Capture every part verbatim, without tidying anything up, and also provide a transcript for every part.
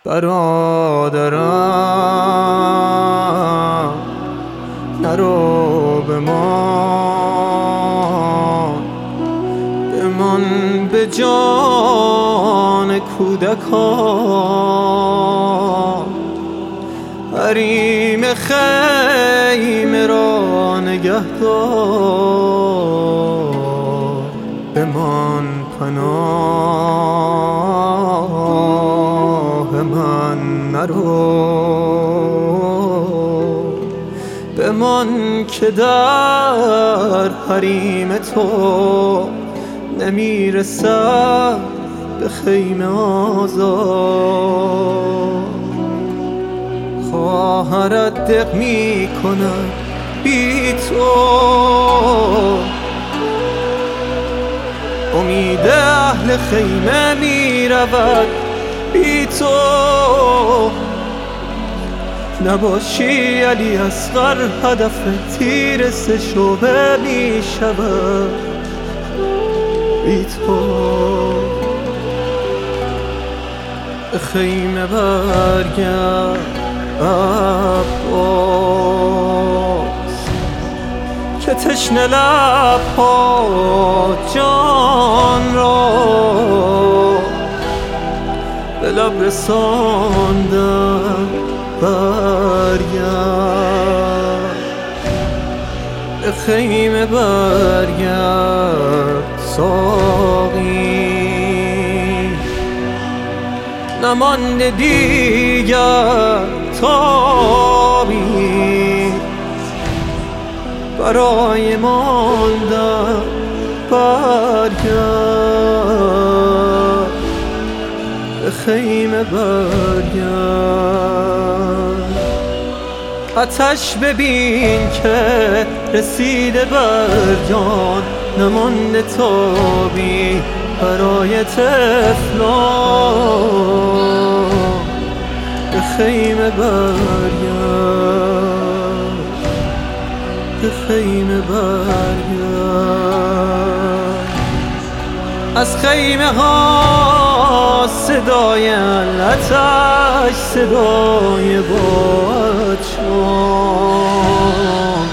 برادرم نرو بمان، بمان به جان کودکان. حریم خیمه را نگه دار، بمان پناه من نرو. بمان که در حریم تو نمیرسد به خیمه آزاد. خواهرت دق می کند بی تو، امید اهل خیمه می رود بی تو. نباشی علی اصغر هدف تیر سه شعبه می شود بی تو. به خیمه برگرد عباس که تشنه لبها جان را به لب رساندن. برگرد به خیمه برگرد ساقی، نمانده دیگر تابی برای ماندن. برگرد به خیمه برگرد. آتش ببین که رسیده بر جان، نمانده تابی برای طفلان. به خیمه برگرد، به خیمه برگرد. از خیمه ها صدای آتش، صدای بادشان.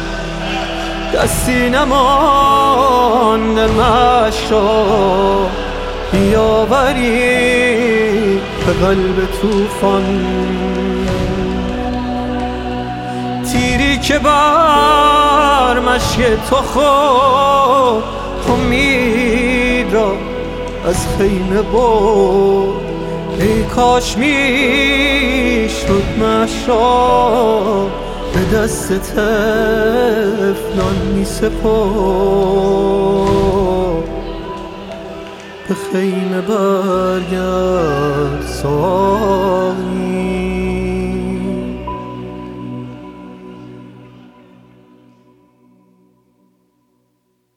دستی نمانده مشا بیاوری به قلب توفان. تیری که بر مشک تو خود امید را از خیمه برد. ای کاش میشد مشا به دست طفلان می سپرد. به خیمه برگرد ساقی.